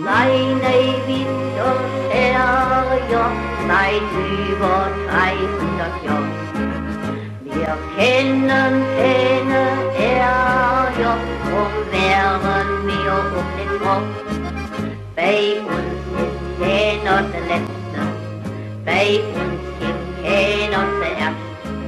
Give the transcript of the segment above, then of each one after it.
kleine Winterferien seit über 300 Jahren. Wir kennen keine Ärger, drum wären wir um den Rock. Bei uns ist keiner der Letzte, bei uns gibt keiner der Erste.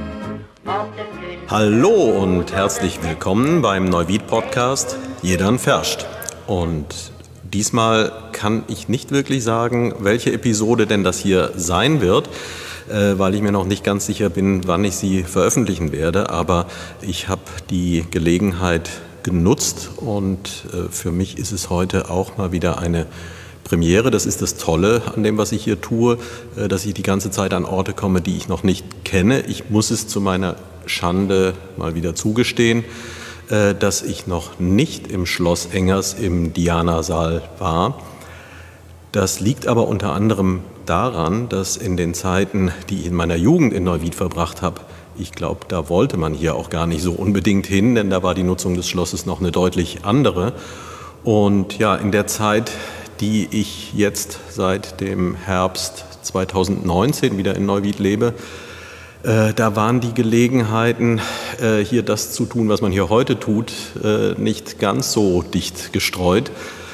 Hallo und herzlich willkommen beim Neuwied-Podcast Jedern Ferscht. Und diesmal kann ich nicht wirklich sagen, welche Episode denn das hier sein wird, weil ich mir noch nicht ganz sicher bin, wann ich sie veröffentlichen werde. Aber ich habe die Gelegenheit genutzt und für mich ist es heute auch mal wieder eine Premiere. Das ist das Tolle an dem, was ich hier tue, dass ich die ganze Zeit an Orte komme, die ich noch nicht kenne. Ich muss es zu meiner Schande mal wieder zugestehen, dass ich noch nicht im Schloss Engers im Diana-Saal war. Das liegt aber unter anderem daran, dass in den Zeiten, die ich in meiner Jugend in Neuwied verbracht habe, ich glaube, da wollte man hier auch gar nicht so unbedingt hin, denn da war die Nutzung des Schlosses noch eine deutlich andere. Und ja, in der Zeit, die ich jetzt seit dem Herbst 2019 wieder in Neuwied lebe, da waren die Gelegenheiten, hier das zu tun, was man hier heute tut, nicht ganz so dicht gestreut,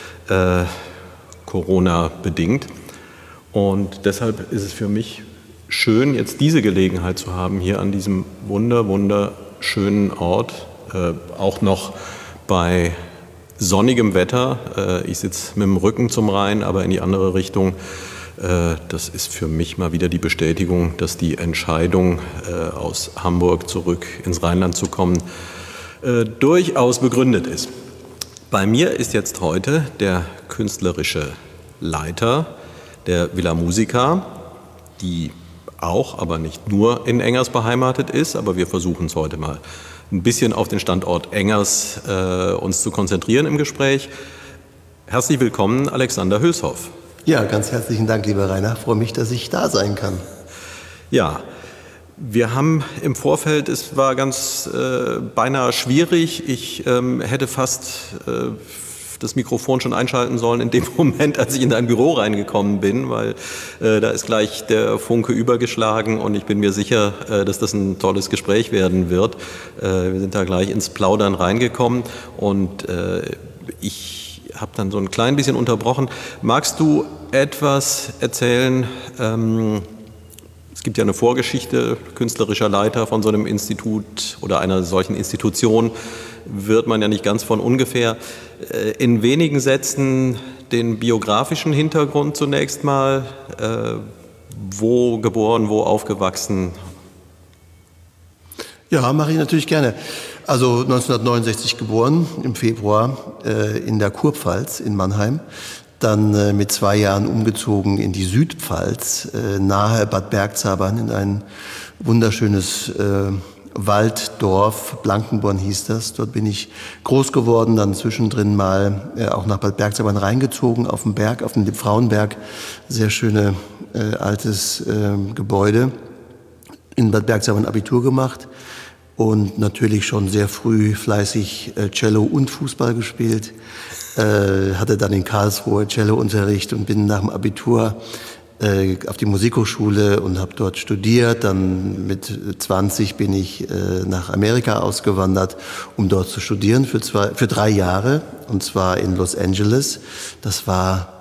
Corona-bedingt. Und deshalb ist es für mich schön, jetzt diese Gelegenheit zu haben, hier an diesem wunderschönen Ort, auch noch bei sonnigem Wetter. Ich sitze mit dem Rücken zum Rhein, aber in die andere Richtung. Das ist für mich mal wieder die Bestätigung, dass die Entscheidung, aus Hamburg zurück ins Rheinland zu kommen, durchaus begründet ist. Bei mir ist jetzt heute der künstlerische Leiter der Villa Musica, die auch, aber nicht nur in Engers beheimatet ist, aber wir versuchen es heute mal ein bisschen auf den Standort Engers uns zu konzentrieren im Gespräch. Herzlich willkommen, Alexander Hülshoff. Ja, ganz herzlichen Dank, lieber Rainer. Ich freue mich, dass ich da sein kann. Ja, wir haben im Vorfeld, es war ganz beinahe schwierig. Ich hätte fast das Mikrofon schon einschalten sollen in dem Moment, als ich in dein Büro reingekommen bin, weil da ist gleich der Funke übergeschlagen und ich bin mir sicher, dass das ein tolles Gespräch werden wird. Wir sind da gleich ins Plaudern reingekommen und ich habe dann so ein klein bisschen unterbrochen. Magst du etwas erzählen? Es gibt ja eine Vorgeschichte, künstlerischer Leiter von so einem Institut oder einer solchen Institution wird man ja nicht ganz von ungefähr. In wenigen Sätzen den biografischen Hintergrund zunächst mal. Wo geboren, wo aufgewachsen? Ja, mache ich natürlich gerne. Also 1969 geboren, im Februar in der Kurpfalz in Mannheim. Dann mit 2 Jahren umgezogen in die Südpfalz, nahe Bad Bergzabern, in ein wunderschönes Walddorf, Blankenborn hieß das. Dort bin ich groß geworden, dann zwischendrin mal auch nach Bad Bergzabern reingezogen, auf dem Berg, auf dem Liebfrauenberg. Sehr schöne altes Gebäude. In Bad Bergzabern Abitur gemacht und natürlich schon sehr früh fleißig Cello und Fußball gespielt. Hatte dann in Karlsruhe Cellounterricht und bin nach dem Abitur auf die Musikhochschule und habe dort studiert. Dann mit 20 bin ich nach Amerika ausgewandert, um dort zu studieren für 3 Jahre, und zwar in Los Angeles. Das war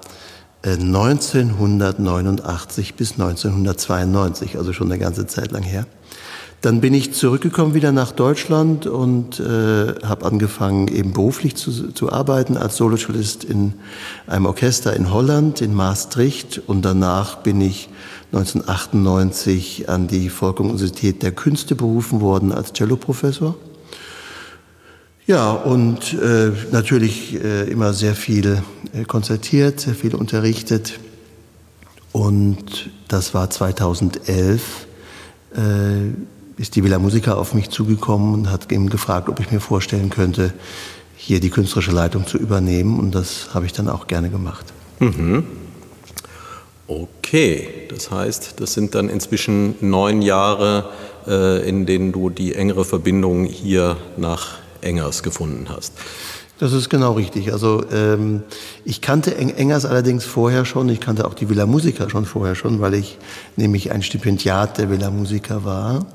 1989 bis 1992, also schon eine ganze Zeit lang her. Dann bin ich zurückgekommen wieder nach Deutschland und habe angefangen, eben beruflich zu arbeiten als Solocellist in einem Orchester in Holland, in Maastricht. Und danach bin ich 1998 an die Volksuniversität der Künste berufen worden als Celloprofessor. Ja, und natürlich immer sehr viel konzertiert, sehr viel unterrichtet. Und das war 2011. Ist die Villa Musica auf mich zugekommen und hat eben gefragt, ob ich mir vorstellen könnte, hier die künstlerische Leitung zu übernehmen. Und das habe ich dann auch gerne gemacht. Mhm. Okay, das heißt, das sind dann inzwischen 9 Jahre, in denen du die engere Verbindung hier nach Engers gefunden hast. Das ist genau richtig. Also ich kannte Engers allerdings vorher schon. Ich kannte auch die Villa Musica vorher schon, weil ich nämlich ein Stipendiat der Villa Musica war.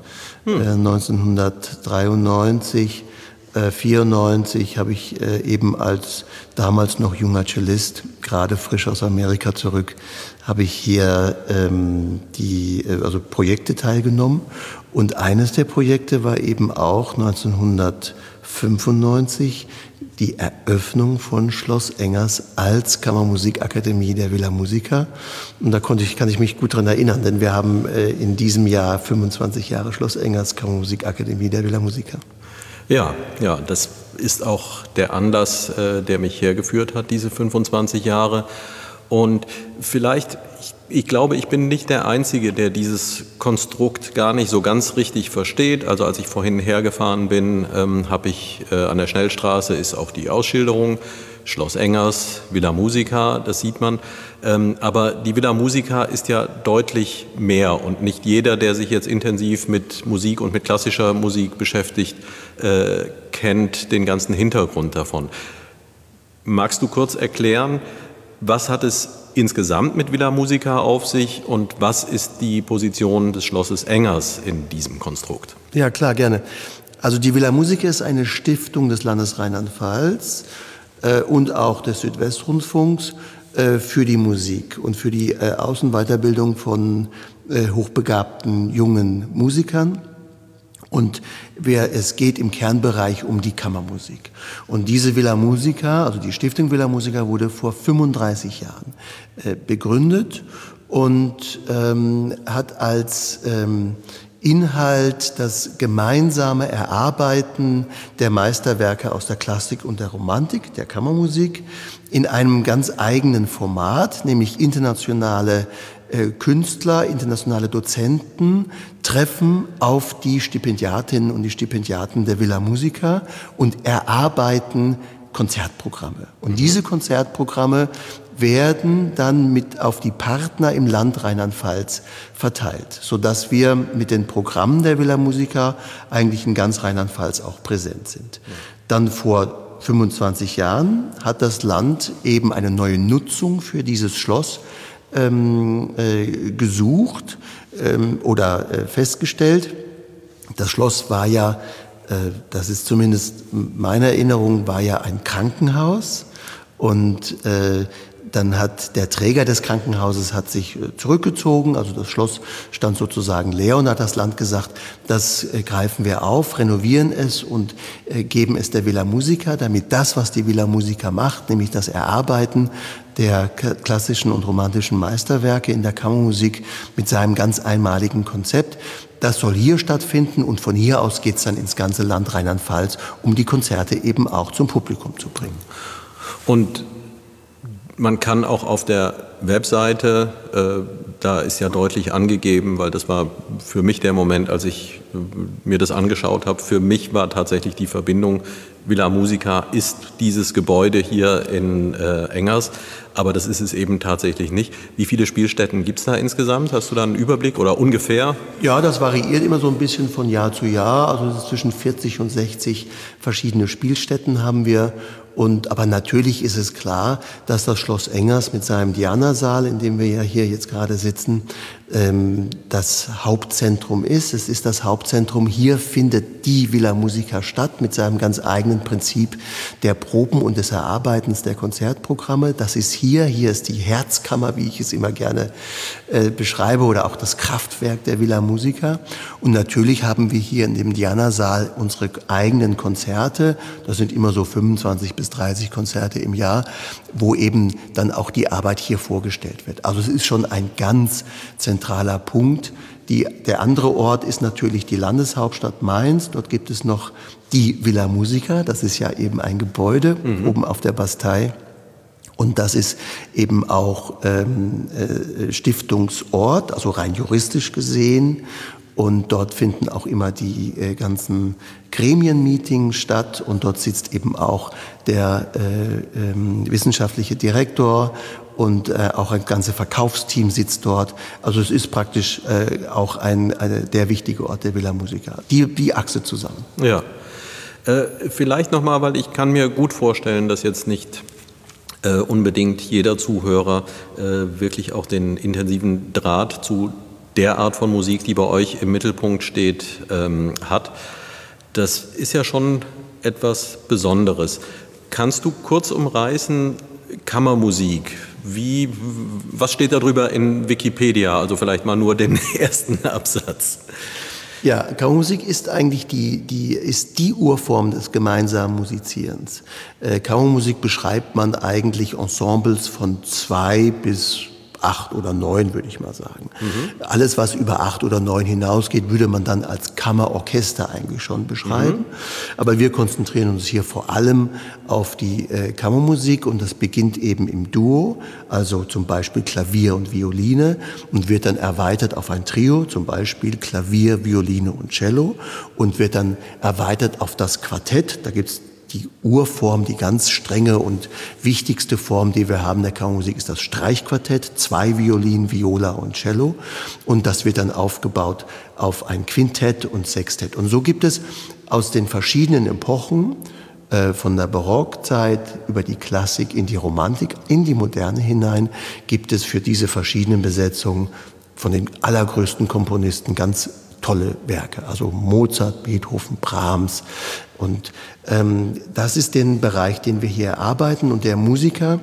1993, 94 habe ich eben als damals noch junger Cellist, gerade frisch aus Amerika zurück, habe ich hier also Projekte teilgenommen. Und eines der Projekte war eben auch 1995 die Eröffnung von Schloss Engers als Kammermusikakademie der Villa Musica. Und da kann ich mich gut dran erinnern, denn wir haben in diesem Jahr 25 Jahre Schloss Engers Kammermusikakademie der Villa Musica. Ja, das ist auch der Anlass, der mich hergeführt hat, diese 25 Jahre. Und vielleicht, ich glaube, ich bin nicht der Einzige, der dieses Konstrukt gar nicht so ganz richtig versteht. Also als ich vorhin hergefahren bin, habe ich an der Schnellstraße ist auch die Ausschilderung, Schloss Engers, Villa Musica, das sieht man. Aber die Villa Musica ist ja deutlich mehr und nicht jeder, der sich jetzt intensiv mit Musik und mit klassischer Musik beschäftigt, kennt den ganzen Hintergrund davon. Magst du kurz erklären, was hat es insgesamt mit Villa Musica auf sich und was ist die Position des Schlosses Engers in diesem Konstrukt? Ja, klar, gerne. Also die Villa Musica ist eine Stiftung des Landes Rheinland-Pfalz und auch des Südwestrundfunks für die Musik und für die Aus- und Weiterbildung von hochbegabten jungen Musikern. Und es geht im Kernbereich um die Kammermusik. Und diese Villa Musica, also die Stiftung Villa Musica, wurde vor 35 Jahren begründet und hat als Inhalt das gemeinsame Erarbeiten der Meisterwerke aus der Klassik und der Romantik, der Kammermusik, in einem ganz eigenen Format, nämlich internationale Künstler, internationale Dozenten treffen auf die Stipendiatinnen und die Stipendiaten der Villa Musica und erarbeiten Konzertprogramme. Und diese Konzertprogramme werden dann mit auf die Partner im Land Rheinland-Pfalz verteilt, sodass wir mit den Programmen der Villa Musica eigentlich in ganz Rheinland-Pfalz auch präsent sind. Dann vor 25 Jahren hat das Land eben eine neue Nutzung für dieses Schloss gesucht oder festgestellt. Das Schloss war ja, das ist zumindest meine Erinnerung, war ja ein Krankenhaus und dann hat der Träger des Krankenhauses hat sich zurückgezogen, also das Schloss stand sozusagen leer und hat das Land gesagt, das greifen wir auf, renovieren es und geben es der Villa Musica, damit das, was die Villa Musica macht, nämlich das Erarbeiten der klassischen und romantischen Meisterwerke in der Kammermusik mit seinem ganz einmaligen Konzept, das soll hier stattfinden und von hier aus geht's dann ins ganze Land Rheinland-Pfalz, um die Konzerte eben auch zum Publikum zu bringen. Und man kann auch auf der Webseite, da ist ja deutlich angegeben, weil das war für mich der Moment, als ich mir das angeschaut habe, für mich war tatsächlich die Verbindung, Villa Musica ist dieses Gebäude hier in Engers, aber das ist es eben tatsächlich nicht. Wie viele Spielstätten gibt es da insgesamt? Hast du da einen Überblick oder ungefähr? Ja, das variiert immer so ein bisschen von Jahr zu Jahr, also zwischen 40 und 60 verschiedene Spielstätten haben wir. Aber natürlich ist es klar, dass das Schloss Engers mit seinem Dianasaal, in dem wir ja hier jetzt gerade sitzen, das Hauptzentrum ist. Es ist das Hauptzentrum. Hier findet die Villa Musica statt mit seinem ganz eigenen Prinzip der Proben und des Erarbeitens der Konzertprogramme. Das ist hier ist die Herzkammer, wie ich es immer gerne beschreibe, oder auch das Kraftwerk der Villa Musica. Und natürlich haben wir hier in dem Dianasaal unsere eigenen Konzerte. Das sind immer so 25 bis 30 Konzerte im Jahr, wo eben dann auch die Arbeit hier vorgestellt wird. Also es ist schon ein ganz zentraler Punkt. Der andere Ort ist natürlich die Landeshauptstadt Mainz. Dort gibt es noch die Villa Musica. Das ist ja eben ein Gebäude oben auf der Bastei. Und das ist eben auch Stiftungsort, also rein juristisch gesehen. Und dort finden auch immer die ganzen Gremienmeetings statt. Und dort sitzt eben auch der wissenschaftliche Direktor und auch ein ganzes Verkaufsteam sitzt dort. Also es ist praktisch auch der wichtige Ort der Villa Musica. Die Achse zusammen. Ja. Vielleicht nochmal, weil ich kann mir gut vorstellen, dass jetzt nicht unbedingt jeder Zuhörer wirklich auch den intensiven Draht zu der Art von Musik, die bei euch im Mittelpunkt steht, hat. Das ist ja schon etwas Besonderes. Kannst du kurz umreißen, Kammermusik, was steht darüber in Wikipedia? Also vielleicht mal nur den ersten Absatz. Ja, Kammermusik ist eigentlich die Urform des gemeinsamen Musizierens. Kammermusik beschreibt man eigentlich Ensembles von 2 bis 8 oder 9, würde ich mal sagen. Alles, was über 8 oder 9 hinausgeht, würde man dann als Kammerorchester eigentlich schon beschreiben. Aber wir konzentrieren uns hier vor allem auf die Kammermusik und das beginnt eben im Duo, also zum Beispiel Klavier und Violine und wird dann erweitert auf ein Trio, zum Beispiel Klavier, Violine und Cello und wird dann erweitert auf das Quartett. Da gibt's die Urform, die ganz strenge und wichtigste Form, die wir haben der Kammermusik, ist das Streichquartett, 2 Violinen, Viola und Cello. Und das wird dann aufgebaut auf ein Quintett und Sextett. Und so gibt es aus den verschiedenen Epochen, von der Barockzeit über die Klassik in die Romantik, in die Moderne hinein, gibt es für diese verschiedenen Besetzungen von den allergrößten Komponisten ganz tolle Werke, also Mozart, Beethoven, Brahms. Und das ist der Bereich, den wir hier arbeiten. Und der Musiker,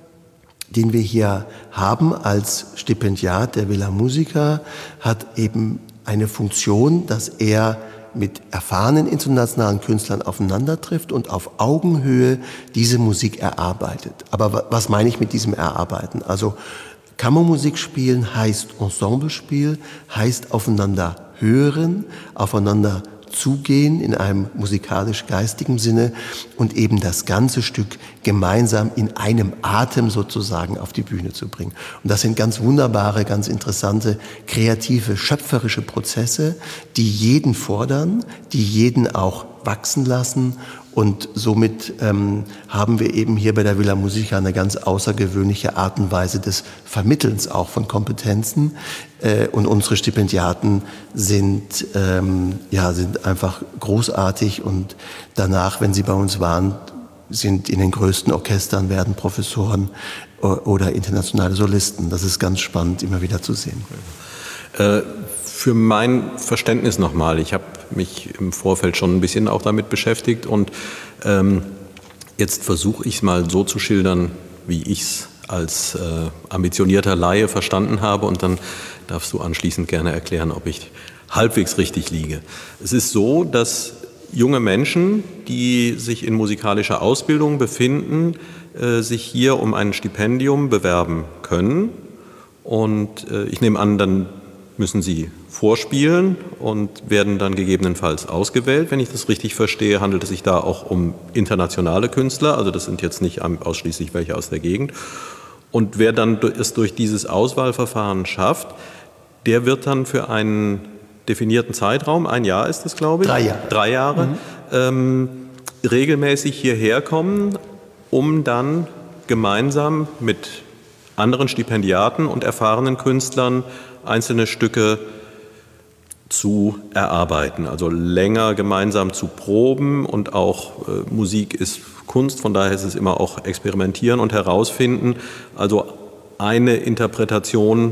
den wir hier haben als Stipendiat der Villa Musica, hat eben eine Funktion, dass er mit erfahrenen internationalen Künstlern aufeinander trifft und auf Augenhöhe diese Musik erarbeitet. Aber was meine ich mit diesem Erarbeiten? Also Kammermusik spielen heißt Ensemblespiel, heißt aufeinander hören, aufeinander zugehen in einem musikalisch-geistigen Sinne und eben das ganze Stück gemeinsam in einem Atem sozusagen auf die Bühne zu bringen. Und das sind ganz wunderbare, ganz interessante, kreative, schöpferische Prozesse, die jeden fordern, die jeden auch wachsen lassen. Und somit haben wir eben hier bei der Villa Musica eine ganz außergewöhnliche Art und Weise des Vermittelns auch von Kompetenzen. Und unsere Stipendiaten sind einfach großartig und danach, wenn sie bei uns waren, sind in den größten Orchestern, werden Professoren oder internationale Solisten. Das ist ganz spannend, immer wieder zu sehen. Für mein Verständnis nochmal, ich habe mich im Vorfeld schon ein bisschen auch damit beschäftigt und jetzt versuche ich es mal so zu schildern, wie ich es als ambitionierter Laie verstanden habe und dann darfst du anschließend gerne erklären, ob ich halbwegs richtig liege. Es ist so, dass junge Menschen, die sich in musikalischer Ausbildung befinden, sich hier um ein Stipendium bewerben können und ich nehme an, dann müssen sie vorspielen und werden dann gegebenenfalls ausgewählt. Wenn ich das richtig verstehe, handelt es sich da auch um internationale Künstler, also das sind jetzt nicht ausschließlich welche aus der Gegend. Und wer dann es durch dieses Auswahlverfahren schafft, der wird dann für einen definierten Zeitraum, 1 Jahr ist es, glaube ich. 3 Jahre. 3 Jahre, regelmäßig hierher kommen, um dann gemeinsam mit anderen Stipendiaten und erfahrenen Künstlern einzelne Stücke zu erarbeiten, also länger gemeinsam zu proben und auch Musik ist Kunst, von daher ist es immer auch experimentieren und herausfinden, also eine Interpretation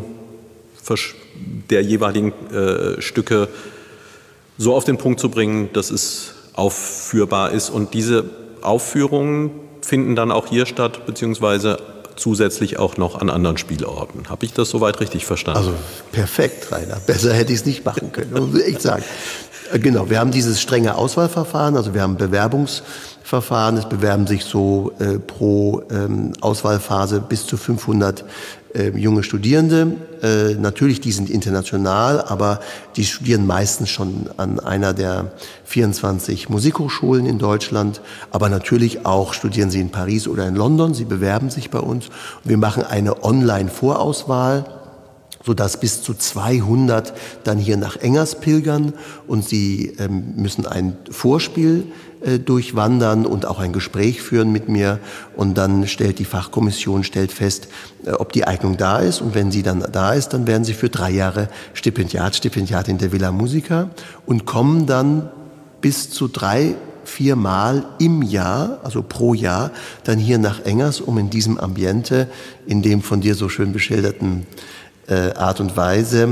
der jeweiligen Stücke so auf den Punkt zu bringen, dass es aufführbar ist und diese Aufführungen finden dann auch hier statt, beziehungsweise zusätzlich auch noch an anderen Spielorten. Habe ich das soweit richtig verstanden? Also perfekt, Rainer. Besser hätte ich es nicht machen können, muss ich echt sagen. Genau, wir haben dieses strenge Auswahlverfahren, also wir haben Bewerbungsverfahren. Es bewerben sich so pro Auswahlphase bis zu 500 junge Studierende. Natürlich, die sind international, aber die studieren meistens schon an einer der 24 Musikhochschulen in Deutschland. Aber natürlich auch studieren sie in Paris oder in London. Sie bewerben sich bei uns. Wir machen eine Online-Vorauswahl, sodass bis zu 200 dann hier nach Engers pilgern und sie müssen ein Vorspiel durchwandern und auch ein Gespräch führen mit mir und dann stellt die Fachkommission fest, ob die Eignung da ist und wenn sie dann da ist, dann werden sie für 3 Jahre Stipendiatin der Villa Musica und kommen dann bis zu 3 4-mal im Jahr, also pro Jahr, dann hier nach Engers, um in diesem Ambiente, in dem von dir so schön beschilderten Art und Weise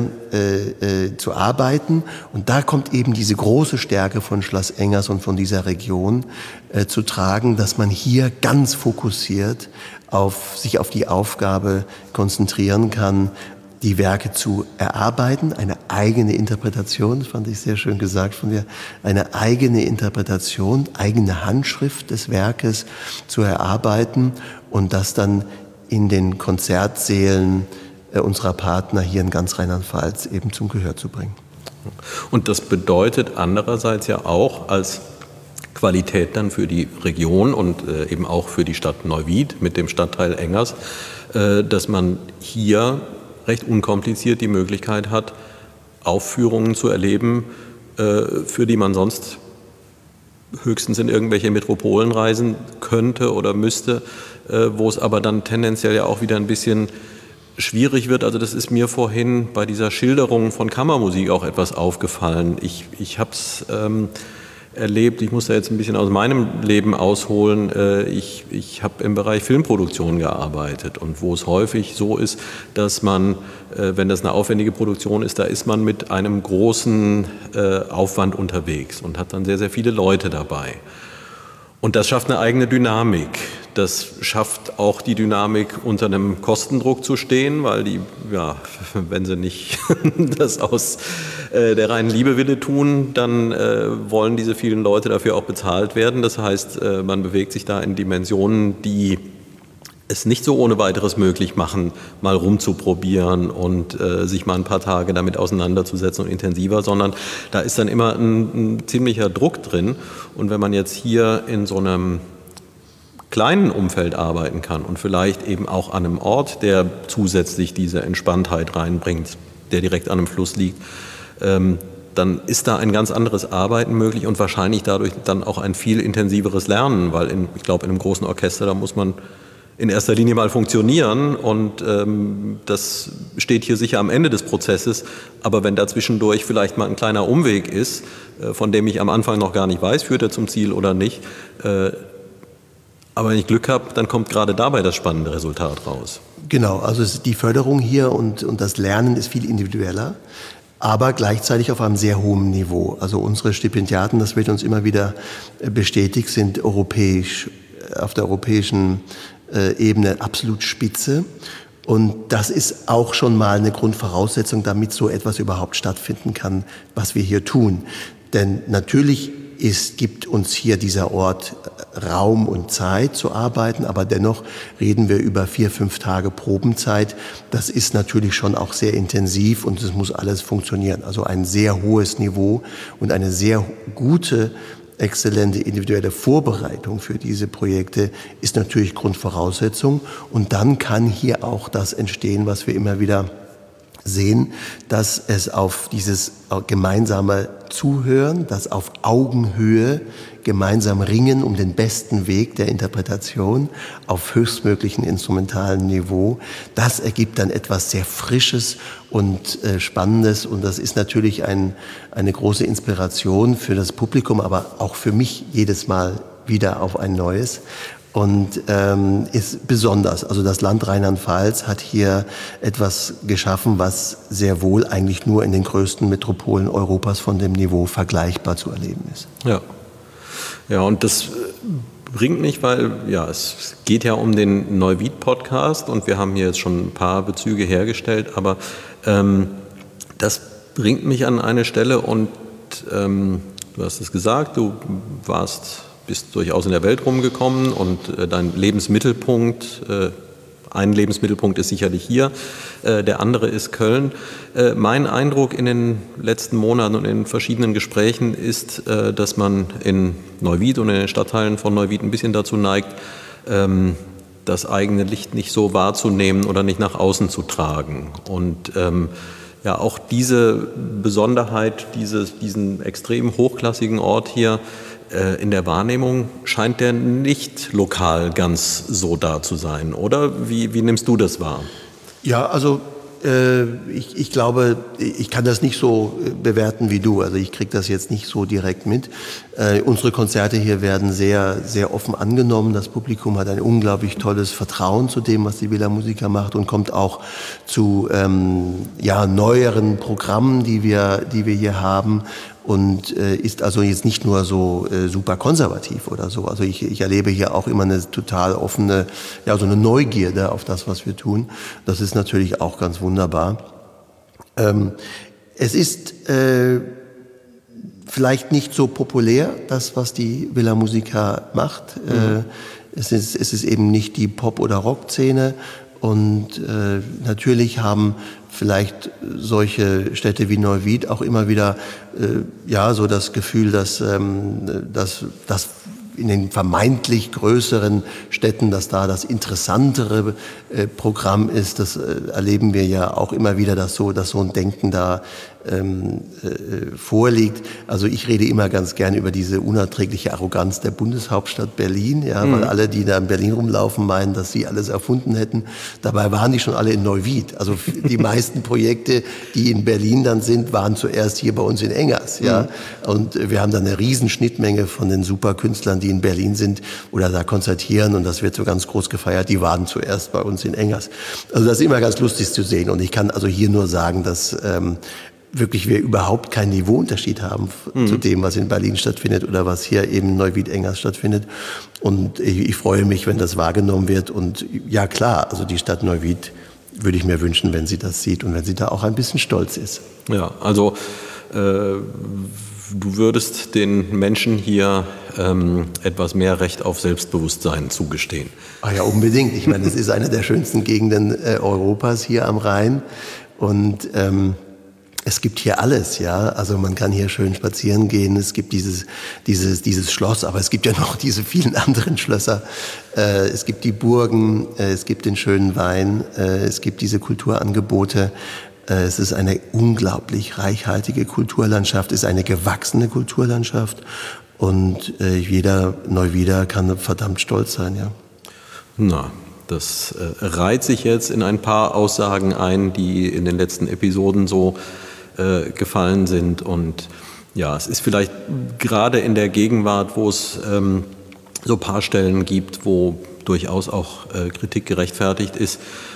zu arbeiten. Und da kommt eben diese große Stärke von Schloss Engers und von dieser Region zu tragen, dass man hier ganz fokussiert sich auf die Aufgabe konzentrieren kann, die Werke zu erarbeiten, eine eigene Interpretation, das fand ich sehr schön gesagt von dir, eine eigene Interpretation, eigene Handschrift des Werkes zu erarbeiten und das dann in den Konzertsälen unserer Partner hier in ganz Rheinland-Pfalz eben zum Gehör zu bringen. Und das bedeutet andererseits ja auch als Qualität dann für die Region und eben auch für die Stadt Neuwied mit dem Stadtteil Engers, dass man hier recht unkompliziert die Möglichkeit hat, Aufführungen zu erleben, für die man sonst höchstens in irgendwelche Metropolen reisen könnte oder müsste, wo es aber dann tendenziell ja auch wieder ein bisschen schwierig wird. Also das ist mir vorhin bei dieser Schilderung von Kammermusik auch etwas aufgefallen. Ich habe es erlebt, ich muss da jetzt ein bisschen aus meinem Leben ausholen. Ich habe im Bereich Filmproduktion gearbeitet und wo es häufig so ist, dass man, wenn das eine aufwendige Produktion ist, da ist man mit einem großen Aufwand unterwegs und hat dann sehr, sehr viele Leute dabei. Und das schafft eine eigene Dynamik. Das schafft auch die Dynamik, unter einem Kostendruck zu stehen, weil die, ja, wenn sie nicht das aus der reinen Liebe tun, dann wollen diese vielen Leute dafür auch bezahlt werden. Das heißt, man bewegt sich da in Dimensionen, die es nicht so ohne weiteres möglich machen, mal rumzuprobieren und sich mal ein paar Tage damit auseinanderzusetzen und intensiver, sondern da ist dann immer ein ziemlicher Druck drin. Und wenn man jetzt hier in so einem kleinen Umfeld arbeiten kann und vielleicht eben auch an einem Ort, der zusätzlich diese Entspanntheit reinbringt, der direkt an einem Fluss liegt, dann ist da ein ganz anderes Arbeiten möglich und wahrscheinlich dadurch dann auch ein viel intensiveres Lernen, weil ich glaube, in einem großen Orchester, da muss man in erster Linie mal funktionieren und das steht hier sicher am Ende des Prozesses, aber wenn da zwischendurch vielleicht mal ein kleiner Umweg ist, von dem ich am Anfang noch gar nicht weiß, führt er zum Ziel oder nicht, aber wenn ich Glück habe, dann kommt gerade dabei das spannende Resultat raus. Genau, also die Förderung hier und das Lernen ist viel individueller, aber gleichzeitig auf einem sehr hohen Niveau. Also unsere Stipendiaten, das wird uns immer wieder bestätigt, sind europäisch, auf der europäischen Ebene absolut spitze. Und das ist auch schon mal eine Grundvoraussetzung, damit so etwas überhaupt stattfinden kann, was wir hier tun. Denn natürlich gibt uns hier dieser Ort Raum und Zeit zu arbeiten, aber dennoch reden wir über 4-5 Tage Probenzeit. Das ist natürlich schon auch sehr intensiv und es muss alles funktionieren. Also ein sehr hohes Niveau und eine sehr gute, exzellente individuelle Vorbereitung für diese Projekte ist natürlich Grundvoraussetzung. Und dann kann hier auch das entstehen, was wir immer wieder sehen, dass es auf dieses gemeinsame Zuhören, das auf Augenhöhe gemeinsam ringen um den besten Weg der Interpretation auf höchstmöglichen instrumentalen Niveau, das ergibt dann etwas sehr Frisches und Spannendes und das ist natürlich eine große Inspiration für das Publikum, aber auch für mich jedes Mal wieder auf ein neues. Und ist besonders. Also das Land Rheinland-Pfalz hat hier etwas geschaffen, was sehr wohl eigentlich nur in den größten Metropolen Europas von dem Niveau vergleichbar zu erleben ist. Ja, ja, und das bringt mich, weil ja, es geht ja um den Neuwied-Podcast und wir haben hier jetzt schon ein paar Bezüge hergestellt, aber das bringt mich an eine Stelle und du hast es gesagt, du bist durchaus in der Welt rumgekommen und dein Lebensmittelpunkt, ein Lebensmittelpunkt ist sicherlich hier, der andere ist Köln. Mein Eindruck in den letzten Monaten und in verschiedenen Gesprächen ist, dass man in Neuwied und in den Stadtteilen von Neuwied ein bisschen dazu neigt, das eigene Licht nicht so wahrzunehmen oder nicht nach außen zu tragen. Und ja, auch diese Besonderheit, diesen extrem hochklassigen Ort hier, in der Wahrnehmung scheint der nicht lokal ganz so da zu sein, oder? Wie nimmst du das wahr? Ja, also Ich glaube, ich kann das nicht so bewerten wie du. Also ich kriege das jetzt nicht so direkt mit. Unsere Konzerte hier werden sehr, sehr offen angenommen. Das Publikum hat ein unglaublich tolles Vertrauen zu dem, was die Villa Musica macht und kommt auch zu neueren Programmen, die wir hier haben. Und ist also jetzt nicht nur so super konservativ oder so. Also ich erlebe hier auch immer eine total offene, so eine Neugierde auf das, was wir tun. Das ist natürlich auch ganz wunderbar. Es ist vielleicht nicht so populär, das, was die Villa Musica macht. Es ist eben nicht die Pop- oder Rock-Szene. Und natürlich haben vielleicht solche Städte wie Neuwied auch immer wieder so das Gefühl, dass in den vermeintlich größeren Städten, dass da das interessantere Programm ist. Das erleben wir ja auch immer wieder, dass so ein Denken da vorliegt. Also ich rede immer ganz gern über diese unerträgliche Arroganz der Bundeshauptstadt Berlin, weil alle, die da in Berlin rumlaufen, meinen, dass sie alles erfunden hätten. Dabei waren die schon alle in Neuwied. Also die meisten Projekte, die in Berlin dann sind, waren zuerst hier bei uns in Engers. Und wir haben dann eine riesen Schnittmenge von den Superkünstlern, die in Berlin sind oder da konzertieren, und das wird so ganz groß gefeiert. Die waren zuerst bei uns in Engers. Also das ist immer ganz lustig zu sehen, und ich kann also hier nur sagen, dass wirklich wir überhaupt keinen Niveauunterschied haben zu dem, was in Berlin stattfindet oder was hier eben Neuwied-Engers stattfindet. Und ich freue mich, wenn das wahrgenommen wird. Und ja klar, also die Stadt Neuwied würde ich mir wünschen, wenn sie das sieht und wenn sie da auch ein bisschen stolz ist. Ja, also du würdest den Menschen hier etwas mehr Recht auf Selbstbewusstsein zugestehen. Ach ja, unbedingt. Ich meine, es ist eine der schönsten Gegenden Europas hier am Rhein. Und es gibt hier alles, also man kann hier schön spazieren gehen, es gibt dieses Schloss, aber es gibt ja noch diese vielen anderen Schlösser, es gibt die Burgen, es gibt den schönen Wein, es gibt diese Kulturangebote, es ist eine unglaublich reichhaltige Kulturlandschaft, es ist eine gewachsene Kulturlandschaft, und jeder Neuwieder kann verdammt stolz sein, Na, das reiht sich jetzt in ein paar Aussagen ein, die in den letzten Episoden so gefallen sind. Und ja, es ist vielleicht gerade in der Gegenwart, wo es so ein paar Stellen gibt, wo durchaus auch Kritik gerechtfertigt ist,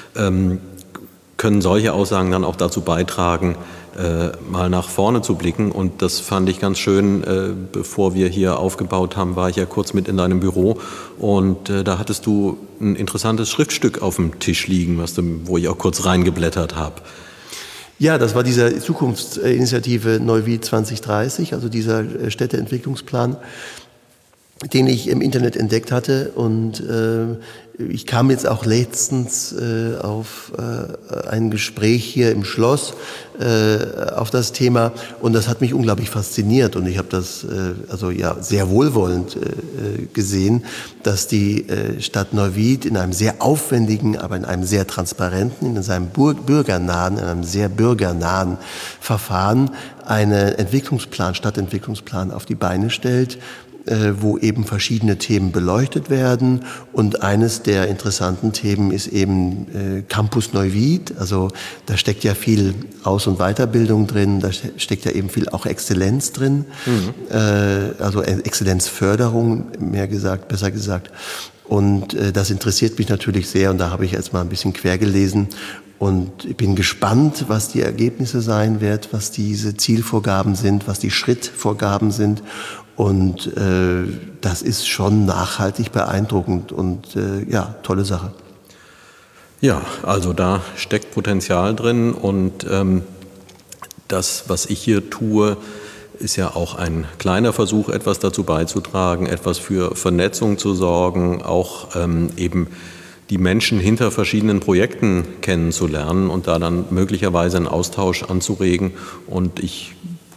können solche Aussagen dann auch dazu beitragen, mal nach vorne zu blicken. Und das fand ich ganz schön. Bevor wir hier aufgebaut haben, war ich ja kurz mit in deinem Büro, und da hattest du ein interessantes Schriftstück auf dem Tisch liegen, wo ich auch kurz reingeblättert habe. Ja, das war diese Zukunftsinitiative Neuwied 2030, also dieser Städteentwicklungsplan, den ich im Internet entdeckt hatte, und ich kam jetzt auch letztens auf ein Gespräch hier im Schloss auf das Thema, und das hat mich unglaublich fasziniert, und ich habe das sehr wohlwollend gesehen, dass die Stadt Neuwied in einem sehr aufwendigen, aber in einem sehr transparenten, in einem sehr bürgernahen Verfahren einen Stadtentwicklungsplan auf die Beine stellt, wo eben verschiedene Themen beleuchtet werden. Und eines der interessanten Themen ist eben Campus Neuwied. Also da steckt ja viel Aus- und Weiterbildung drin, da steckt ja eben viel auch Exzellenz drin, also Exzellenzförderung, besser gesagt. Und das interessiert mich natürlich sehr, und da habe ich jetzt mal ein bisschen quer gelesen. Und ich bin gespannt, was die Ergebnisse sein wird, was diese Zielvorgaben sind, was die Schrittvorgaben sind. Und das ist schon nachhaltig beeindruckend und tolle Sache. Ja, also da steckt Potenzial drin, und das, was ich hier tue, ist ja auch ein kleiner Versuch, etwas dazu beizutragen, etwas für Vernetzung zu sorgen, auch eben die Menschen hinter verschiedenen Projekten kennenzulernen und da dann möglicherweise einen Austausch anzuregen. Und ich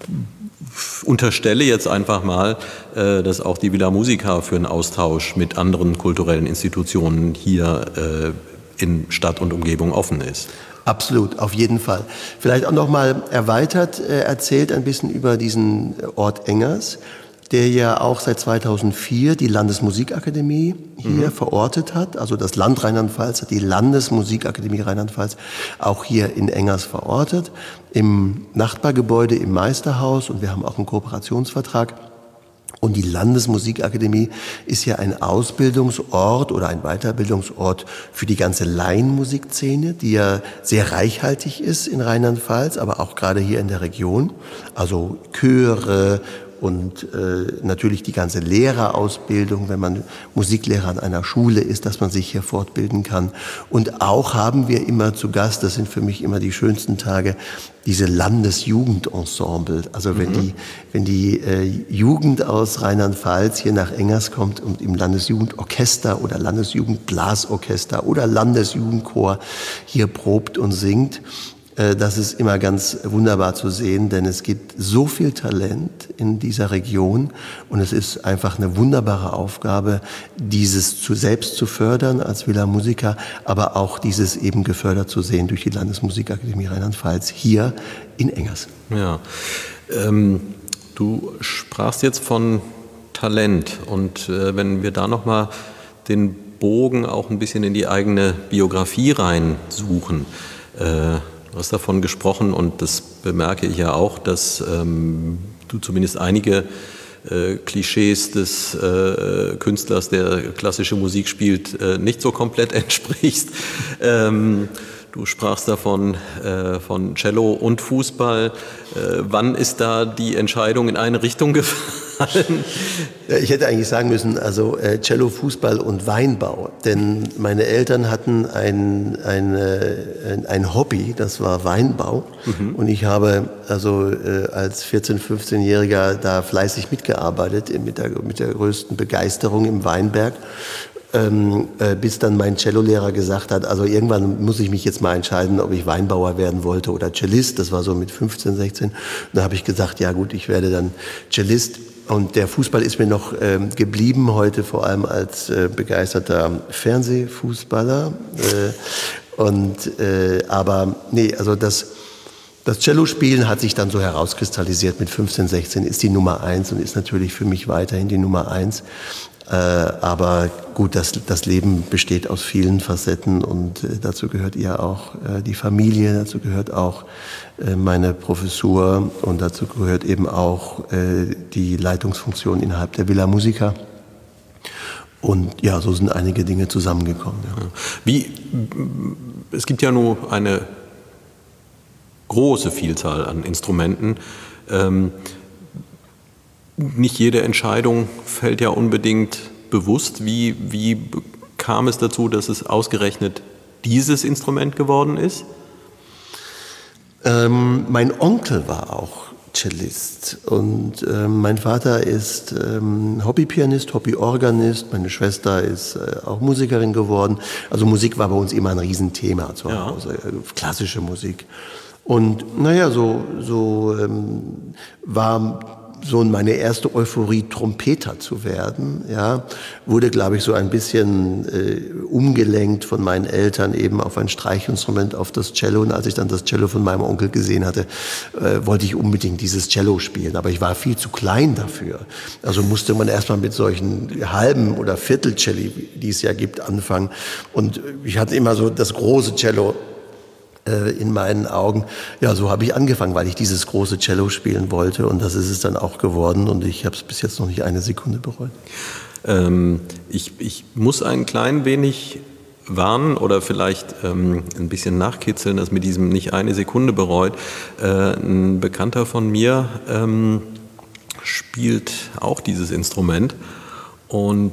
unterstelle jetzt einfach mal, dass auch die Villa Musica für einen Austausch mit anderen kulturellen Institutionen hier in Stadt und Umgebung offen ist. Absolut, auf jeden Fall. Vielleicht auch noch mal erweitert erzählt ein bisschen über diesen Ort Engers. der ja auch seit 2004 die Landesmusikakademie hier verortet hat. Also das Land Rheinland-Pfalz hat die Landesmusikakademie Rheinland-Pfalz auch hier in Engers verortet, im Nachbargebäude im Meisterhaus, und wir haben auch einen Kooperationsvertrag. Und die Landesmusikakademie ist ja ein Ausbildungsort oder ein Weiterbildungsort für die ganze Laienmusikszene, die ja sehr reichhaltig ist in Rheinland-Pfalz, aber auch gerade hier in der Region. Also Chöre und natürlich die ganze Lehrerausbildung, wenn man Musiklehrer an einer Schule ist, dass man sich hier fortbilden kann. Und auch haben wir immer zu Gast, das sind für mich immer die schönsten Tage, diese Landesjugendensemble. Also wenn die Jugend aus Rheinland-Pfalz hier nach Engers kommt und im Landesjugendorchester oder Landesjugendblasorchester oder Landesjugendchor hier probt und singt, das ist immer ganz wunderbar zu sehen, denn es gibt so viel Talent in dieser Region und es ist einfach eine wunderbare Aufgabe, dieses selbst zu fördern als Villa Musica, aber auch dieses eben gefördert zu sehen durch die Landesmusikakademie Rheinland-Pfalz hier in Engers. Ja, du sprachst jetzt von Talent und wenn wir da nochmal den Bogen auch ein bisschen in die eigene Biografie reinsuchen, du hast davon gesprochen und das bemerke ich ja auch, dass du zumindest einige Klischees des Künstlers, der klassische Musik spielt, nicht so komplett entsprichst. Du sprachst davon von Cello und Fußball. Wann ist da die Entscheidung in eine Richtung gefallen? Ja, ich hätte eigentlich sagen müssen, also Cello, Fußball und Weinbau. Denn meine Eltern hatten ein Hobby, das war Weinbau. Und ich habe also als 14-, 15-Jähriger da fleißig mitgearbeitet, mit der größten Begeisterung im Weinberg. Bis dann mein Cellolehrer gesagt hat, also irgendwann muss ich mich jetzt mal entscheiden, ob ich Weinbauer werden wollte oder Cellist. Das war so mit 15, 16. Und da habe ich gesagt, ja gut, ich werde dann Cellist. Und der Fußball ist mir noch geblieben, heute vor allem als begeisterter Fernsehfußballer. Aber nee, also das Cello-Spielen hat sich dann so herauskristallisiert. Mit 15, 16 ist die Nummer 1 und ist natürlich für mich weiterhin die Nummer 1. Aber gut, das Leben besteht aus vielen Facetten und dazu gehört ja auch die Familie, dazu gehört auch meine Professur und dazu gehört eben auch die Leitungsfunktion innerhalb der Villa Musica. Und ja, so sind einige Dinge zusammengekommen. Ja. Es gibt ja nur eine große Vielzahl an Instrumenten. Nicht jede Entscheidung fällt ja unbedingt bewusst. Wie kam es dazu, dass es ausgerechnet dieses Instrument geworden ist? Mein Onkel war auch Cellist und mein Vater ist Hobbypianist, Hobbyorganist, meine Schwester ist auch Musikerin geworden. Also Musik war bei uns immer ein Riesenthema zu Hause, klassische Musik. Und naja, so war so meine erste Euphorie, Trompeter zu werden, ja, wurde, glaube ich, so ein bisschen umgelenkt von meinen Eltern eben auf ein Streichinstrument, auf das Cello. Und als ich dann das Cello von meinem Onkel gesehen hatte, wollte ich unbedingt dieses Cello spielen. Aber ich war viel zu klein dafür. Also musste man erstmal mit solchen halben oder Viertelcelli, die es ja gibt, anfangen. Und ich hatte immer so das große Cello in meinen Augen. Ja, so habe ich angefangen, weil ich dieses große Cello spielen wollte und das ist es dann auch geworden und ich habe es bis jetzt noch nicht eine Sekunde bereut. Ich muss ein klein wenig warnen oder vielleicht ein bisschen nachkitzeln, dass mit diesem nicht eine Sekunde bereut. Ein Bekannter von mir spielt auch dieses Instrument und